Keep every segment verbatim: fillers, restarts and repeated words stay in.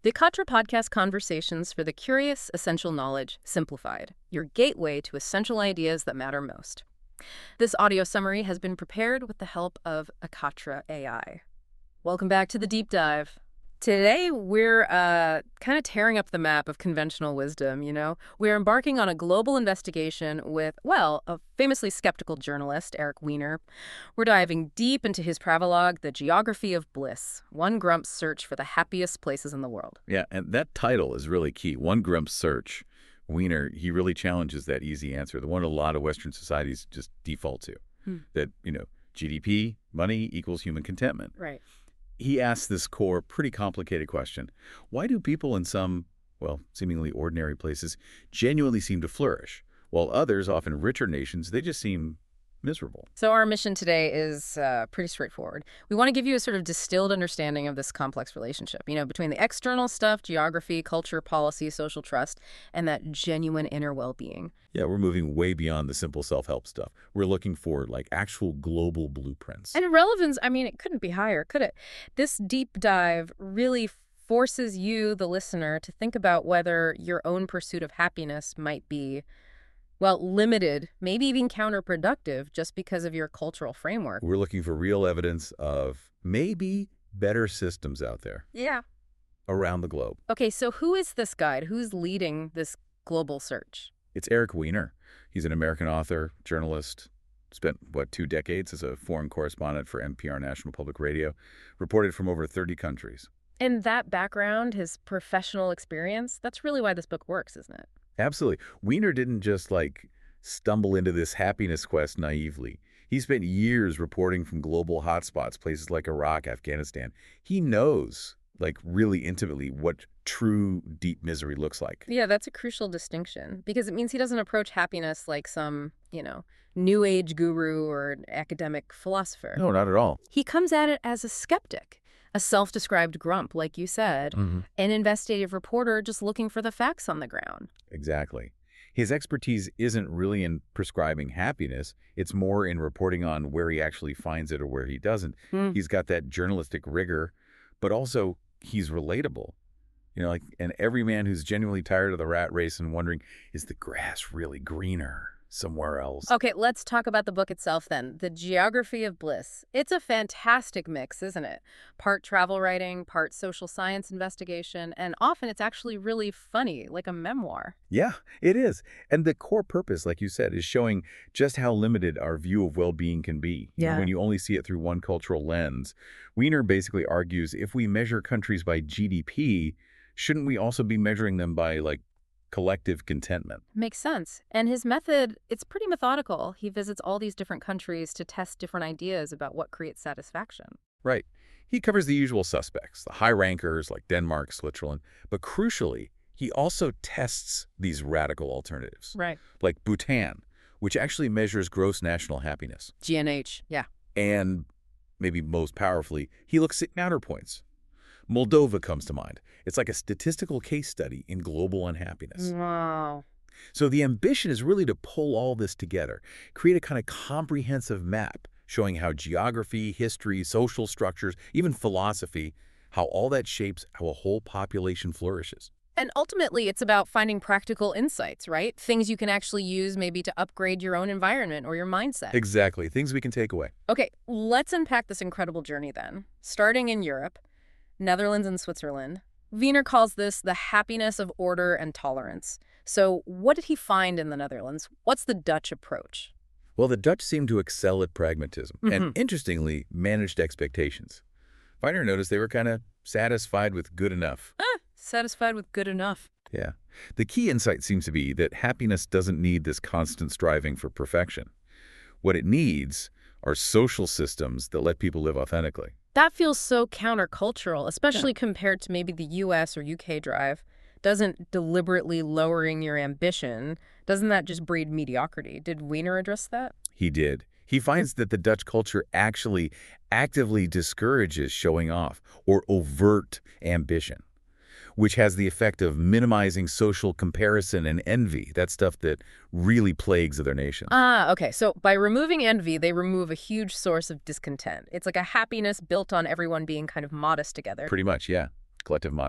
The Katra Podcast Conversations for the Curious, Essential Knowledge, Simplified, your gateway to essential ideas that matter most. This audio summary has been prepared with the help of Akatra A I. Welcome back to the deep dive. Today, we're uh, kind of tearing up the map of conventional wisdom, you know? We're embarking on a global investigation with, well, a famously skeptical journalist, Eric Weiner. We're diving deep into his travelogue, The Geography of Bliss, One Grump's Search for the Happiest Places in the World. Yeah, and that title is really key, One Grump's Search. Weiner, he really challenges that easy answer, the one a lot of Western societies just default to, hmm. that, you know, G D P, money equals human contentment. Right. He asks this core, pretty complicated question. Why do people in some, well, seemingly ordinary places genuinely seem to flourish, while others, often richer nations, they just seem miserable? So our mission today is uh, pretty straightforward. We want to give you a sort of distilled understanding of this complex relationship, you know, between the external stuff, geography, culture, policy, social trust, and that genuine inner well-being. Yeah, we're moving way beyond the simple self-help stuff. We're looking for, like, actual global blueprints. And relevance, I mean, it couldn't be higher, could it? This deep dive really forces you, the listener, to think about whether your own pursuit of happiness might be, well, limited, maybe even counterproductive, just because of your cultural framework. We're looking for real evidence of maybe better systems out there. Yeah. Around the globe. Okay, so who is this guide? Who's leading this global search? It's Eric Weiner. He's an American author, journalist, spent, what, two decades as a foreign correspondent for N P R National Public Radio, reported from over thirty countries. And that background, his professional experience, that's really why this book works, isn't it? Absolutely. Weiner didn't just, like, stumble into this happiness quest naively. He spent years reporting from global hotspots, places like Iraq, Afghanistan. He knows, like, really intimately what true deep misery looks like. Yeah, that's a crucial distinction, because it means he doesn't approach happiness like some, you know, new age guru or an academic philosopher. No, not at all. He comes at it as a skeptic, a self-described grump, like you said, Mm-hmm. an investigative reporter just looking for the facts on the ground. Exactly. His expertise isn't really in prescribing happiness. It's more in reporting on where he actually finds it or where he doesn't. Hmm. He's got that journalistic rigor, but also he's relatable. You know, like, and every man who's genuinely tired of the rat race and wondering, is the grass really greener somewhere else? Okay, let's talk about the book itself then. The Geography of Bliss. It's a fantastic mix, isn't it? Part travel writing, part social science investigation, and often it's actually really funny, like a memoir. Yeah, it is. And the core purpose, like you said, is showing just how limited our view of well-being can be. You know, Yeah. when you only see it through one cultural lens. Weiner basically argues if we measure countries by G D P, shouldn't we also be measuring them by, like, collective contentment? Makes sense. And his method, it's pretty methodical. He visits all these different countries to test different ideas about what creates satisfaction. Right. He covers the usual suspects, the high rankers like Denmark, Switzerland, but crucially, he also tests these radical alternatives, Right. like Bhutan, which actually measures gross national happiness. G N H, yeah. And maybe most powerfully, he looks at counterpoints. Moldova comes to mind. It's like a statistical case study in global unhappiness. Wow. So the ambition is really to pull all this together, create a kind of comprehensive map showing how geography, history, social structures, even philosophy, how all that shapes how a whole population flourishes. And ultimately, it's about finding practical insights, right? Things you can actually use maybe to upgrade your own environment or your mindset. Exactly. Things we can take away. Okay, let's unpack this incredible journey then. Starting in Europe, Netherlands and Switzerland, Wiener calls this the happiness of order and tolerance. So what did he find in the Netherlands? What's the Dutch approach? Well, the Dutch seem to excel at pragmatism Mhm. and, interestingly, managed expectations. Weiner noticed they were kind of satisfied with good enough. Ah, satisfied with good enough. Yeah. The key insight seems to be that happiness doesn't need this constant striving for perfection. What it needs are social systems that let people live authentically. That feels so countercultural, especially compared to maybe the U S or U K drive. Doesn't deliberately lowering your ambition, doesn't that just breed mediocrity? Did Wiener address that? He did. He finds that the Dutch culture actually actively discourages showing off or overt ambition, which has the effect of minimizing social comparison and envy, that stuff that really plagues other nations. Ah, okay. So by removing envy, they remove a huge source of discontent. It's like a happiness built on everyone being kind of modest together. Pretty much, yeah. Collective modesty.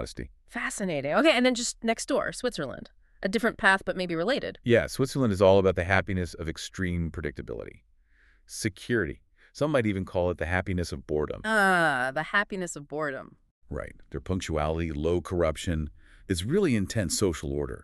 Fascinating. Okay, and then just next door, Switzerland. A different path, but maybe related. Yeah, Switzerland is all about the happiness of extreme predictability. Security. Some might even call it the happiness of boredom. Ah, the happiness of boredom. Right. Their punctuality, low corruption, is really intense social order.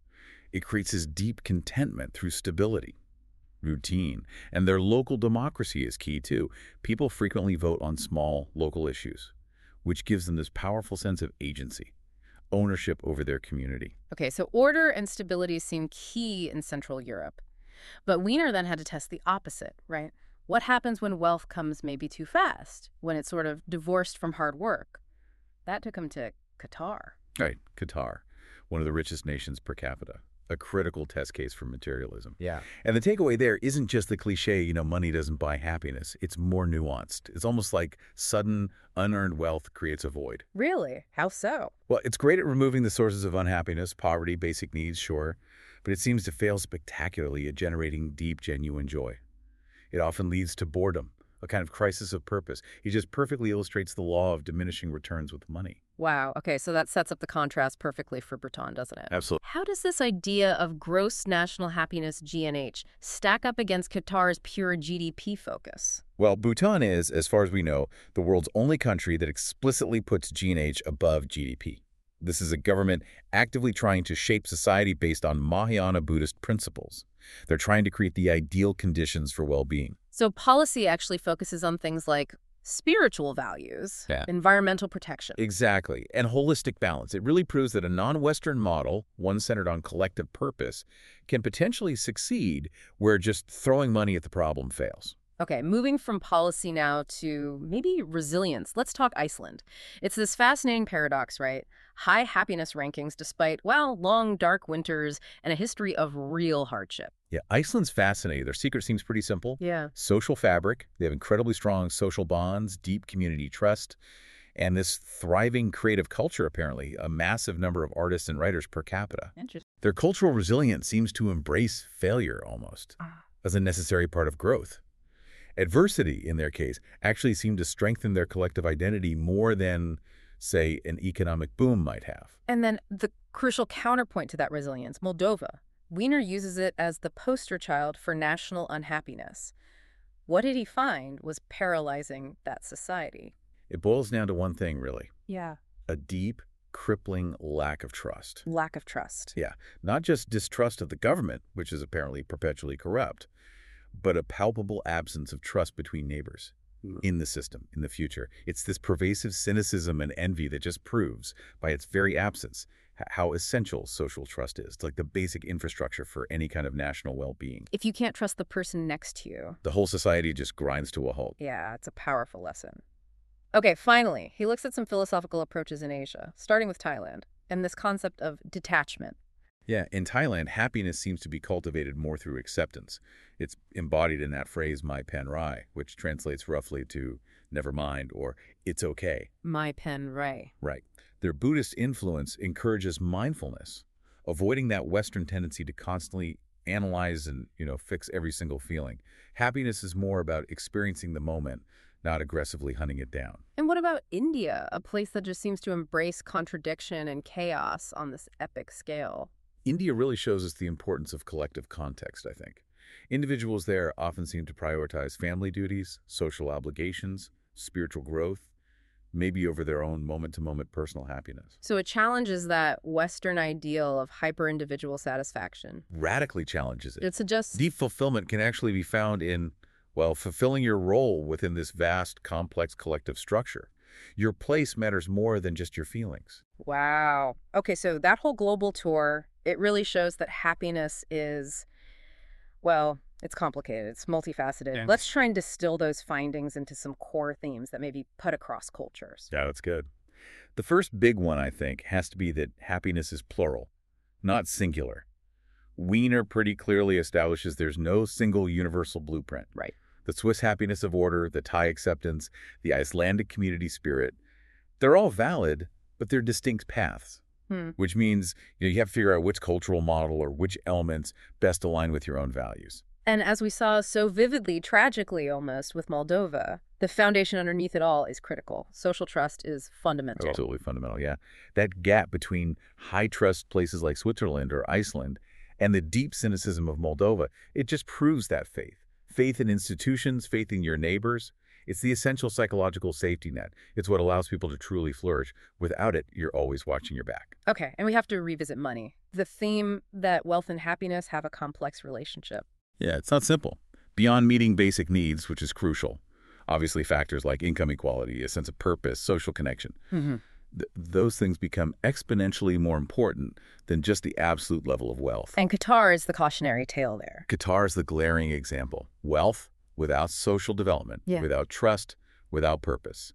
It creates this deep contentment through stability, routine, and their local democracy is key too. People frequently vote on small, local issues, which gives them this powerful sense of agency, ownership over their community. Okay, so order and stability seem key in Central Europe. But Wiener then had to test the opposite, right? What happens when wealth comes maybe too fast, when it's sort of divorced from hard work? That took him to Qatar. Right, Qatar, one of the richest nations per capita, a critical test case for materialism. Yeah. And the takeaway there isn't just the cliche, you know, money doesn't buy happiness. It's more nuanced. It's almost like sudden, unearned wealth creates a void. Really? How so? Well, it's great at removing the sources of unhappiness, poverty, basic needs, sure, but it seems to fail spectacularly at generating deep, genuine joy. It often leads to boredom, a kind of crisis of purpose. He just perfectly illustrates the law of diminishing returns with money. Wow. Okay, so that sets up the contrast perfectly for Breton, doesn't it? Absolutely. How does this idea of gross national happiness, G N H, stack up against Qatar's pure G D P focus? Well, Bhutan is, as far as we know, the world's only country that explicitly puts G N H above G D P. This is a government actively trying to shape society based on Mahayana Buddhist principles. They're trying to create the ideal conditions for well-being. So policy actually focuses on things like spiritual values, Yeah. environmental protection. Exactly, and holistic balance. It really proves that a non-Western model, one centered on collective purpose, can potentially succeed where just throwing money at the problem fails. Okay, moving from policy now to maybe resilience. Let's talk Iceland. It's this fascinating paradox, right? High happiness rankings despite, well, long, dark winters and a history of real hardship. Yeah, Iceland's fascinating. Their secret seems pretty simple. Yeah. Social fabric. They have incredibly strong social bonds, deep community trust, and this thriving creative culture, apparently, a massive number of artists and writers per capita. Interesting. Their cultural resilience seems to embrace failure almost as a necessary part of growth. Adversity, in their case, actually seemed to strengthen their collective identity more than, say, an economic boom might have. And then the crucial counterpoint to that resilience, Moldova. Wiener uses it as the poster child for national unhappiness. What did he find was paralyzing that society? It boils down to one thing, really. Yeah. A deep, crippling lack of trust. Lack of trust. Yeah, not just distrust of the government, which is apparently perpetually corrupt, but a palpable absence of trust between neighbors in the system, in the future. It's this pervasive cynicism and envy that just proves, by its very absence, how essential social trust is. It's like the basic infrastructure for any kind of national well-being. If you can't trust the person next to you, The whole society just grinds to a halt. yeah, it's a powerful lesson. Okay, finally, he looks at some philosophical approaches in Asia, starting with Thailand, and this concept of detachment. Yeah, in Thailand, happiness seems to be cultivated more through acceptance. It's embodied in that phrase, Mai Pen Rai, which translates roughly to never mind or it's okay. Mai Pen Rai. Right. Their Buddhist influence encourages mindfulness, avoiding that Western tendency to constantly analyze and, you know, fix every single feeling. Happiness is more about experiencing the moment, not aggressively hunting it down. And what about India, a place that just seems to embrace contradiction and chaos on this epic scale? India really shows us the importance of collective context, I think. Individuals there often seem to prioritize family duties, social obligations, spiritual growth, maybe over their own moment-to-moment personal happiness. So it challenges that Western ideal of hyper-individual satisfaction. Radically challenges it. It suggests... Deep fulfillment can actually be found in, well, fulfilling your role within this vast, complex collective structure. Your place matters more than just your feelings. Wow. Okay, so that whole global tour, it really shows that happiness is, well, it's complicated. It's multifaceted. Yeah. Let's try and distill those findings into some core themes that maybe put across cultures. Yeah, that's good. The first big one, I think, has to be that happiness is plural, not singular. Wiener pretty clearly establishes there's no single universal blueprint. Right. The Swiss happiness of order, the Thai acceptance, the Icelandic community spirit, they're all valid, but they're distinct paths. Hmm. Which means, you know, you have to figure out which cultural model or which elements best align with your own values. And as we saw so vividly, tragically almost, with Moldova, The foundation underneath it all is critical. Social trust is fundamental. Absolutely fundamental, yeah. That gap between high-trust places like Switzerland or Iceland and the deep cynicism of Moldova, it just proves that faith. Faith in institutions, faith in your neighbors. It's the essential psychological safety net. It's what allows people to truly flourish. Without it, you're always watching your back. Okay, and we have to revisit money. The theme that wealth and happiness have a complex relationship. Yeah, it's not simple. Beyond meeting basic needs, which is crucial, obviously factors like income equality, a sense of purpose, social connection, Mm-hmm. th those things become exponentially more important than just the absolute level of wealth. And Qatar is the cautionary tale there. Qatar is the glaring example. Wealth without social development, Yeah. without trust, without purpose.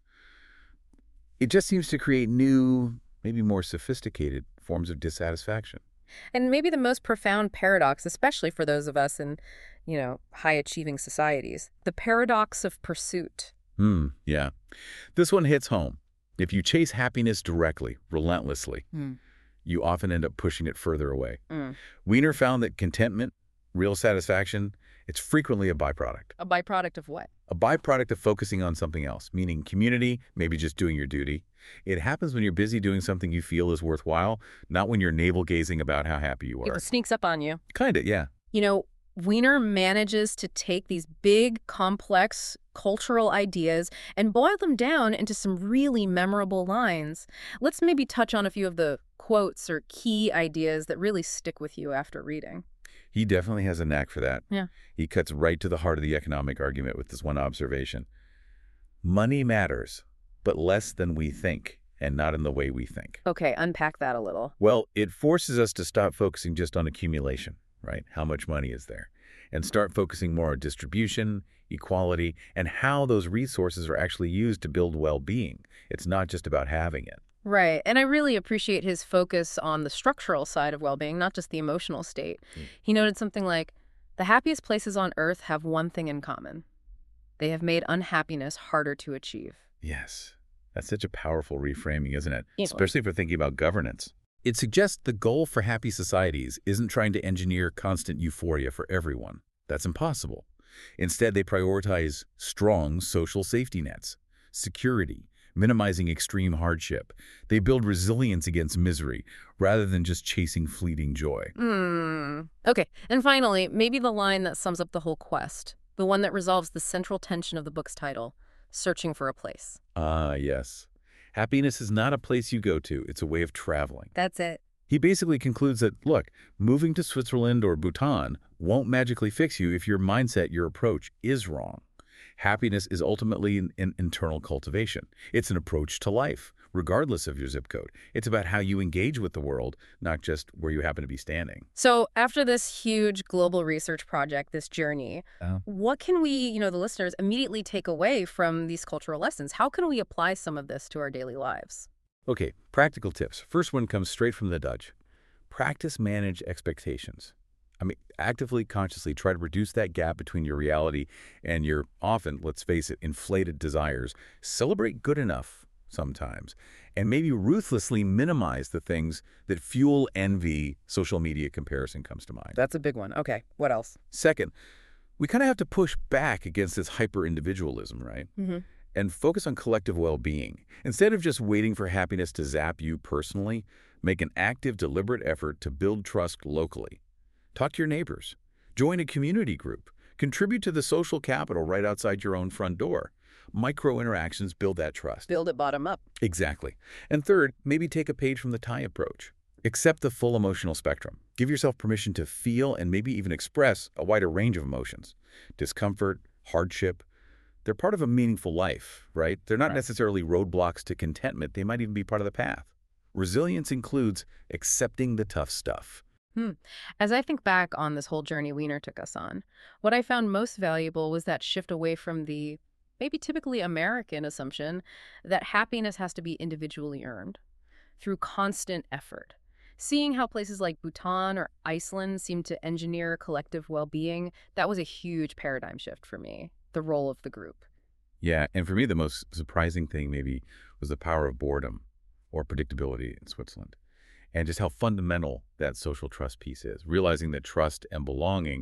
It just seems to create new, maybe more sophisticated forms of dissatisfaction. And maybe the most profound paradox, especially for those of us in, you know, high-achieving societies, the paradox of pursuit. Hmm, yeah. This one hits home. If you chase happiness directly, relentlessly, Mm. you often end up pushing it further away. Mm. Wiener found that contentment, real satisfaction, it's frequently a byproduct. A byproduct of what? A byproduct of focusing on something else, meaning community, maybe just doing your duty. It happens when you're busy doing something you feel is worthwhile, not when you're navel-gazing about how happy you are. It sneaks up on you. Kinda, yeah. You know, Wiener manages to take these big, complex cultural ideas and boil them down into some really memorable lines. Let's maybe touch on a few of the quotes or key ideas that really stick with you after reading. He definitely has a knack for that. Yeah. He cuts right to the heart of the economic argument with this one observation. Money matters, but less than we think, and not in the way we think. Okay, unpack that a little. Well, it forces us to stop focusing just on accumulation, right? How much money is there? And start focusing more on distribution, equality, and how those resources are actually used to build well-being. It's not just about having it. Right, and I really appreciate his focus on the structural side of well-being, not just the emotional state. Mm. He noted something like, the happiest places on Earth have one thing in common. They have made unhappiness harder to achieve. Yes. That's such a powerful reframing, isn't it? Yeah. Especially for thinking about governance. It suggests the goal for happy societies isn't trying to engineer constant euphoria for everyone. That's impossible. Instead, they prioritize strong social safety nets, security, minimizing extreme hardship. They build resilience against misery rather than just chasing fleeting joy. Hmm. Okay, and finally, maybe the line that sums up the whole quest, the one that resolves the central tension of the book's title, Searching for a Place. Ah, yes. Happiness is not a place you go to. It's a way of traveling. That's it. He basically concludes that, look, moving to Switzerland or Bhutan won't magically fix you if your mindset, your approach is wrong. Happiness is ultimately an, an internal cultivation. It's an approach to life, regardless of your zip code. It's about how you engage with the world, not just where you happen to be standing. So after this huge global research project, this journey, Uh, what can we, you know, the listeners, immediately take away from these cultural lessons? How can we apply some of this to our daily lives? Okay, practical tips. First one comes straight from the Dutch. Practice manage expectations. I mean, actively, consciously try to reduce that gap between your reality and your often, let's face it, inflated desires. Celebrate good enough sometimes, and maybe ruthlessly minimize the things that fuel envy. Social media comparison comes to mind. That's a big one. Okay, what else? Second, we kind of have to push back against this hyper-individualism, right? Mm-hmm. And focus on collective well-being. Instead of just waiting for happiness to zap you personally, make an active, deliberate effort to build trust locally. Talk to your neighbors. Join a community group. Contribute to the social capital right outside your own front door. Micro-interactions build that trust. Build it bottom up. Exactly. And third, maybe take a page from the Thai approach. Accept the full emotional spectrum. Give yourself permission to feel and maybe even express a wider range of emotions. Discomfort, hardship, they're part of a meaningful life, right? They're not Right. necessarily roadblocks to contentment. They might even be part of the path. Resilience includes accepting the tough stuff. Hmm. As I think back on this whole journey Wiener took us on, what I found most valuable was that shift away from the maybe typically American assumption that happiness has to be individually earned through constant effort. Seeing how places like Bhutan or Iceland seem to engineer collective well-being, that was a huge paradigm shift for me, the role of the group. Yeah, and for me, the most surprising thing maybe was the power of boredom or predictability in Switzerland, and just how fundamental that social trust piece is. Realizing that trust and belonging,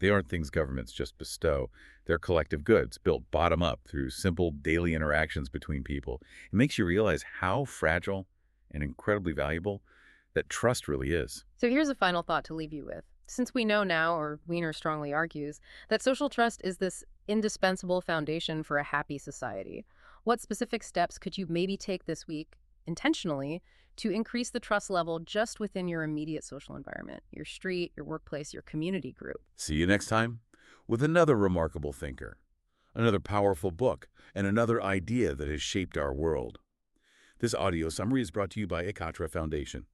They aren't things governments just bestow. They're collective goods built bottom up through simple daily interactions between people. It makes you realize how fragile and incredibly valuable that trust really is. So here's a final thought to leave you with. Since we know now, or Wiener strongly argues, that social trust is this indispensable foundation for a happy society, what specific steps could you maybe take this week, intentionally, to increase the trust level just within your immediate social environment, your street, your workplace, your community group? See you next time with another remarkable thinker, another powerful book, and another idea that has shaped our world. This audio summary is brought to you by Ekatra Foundation.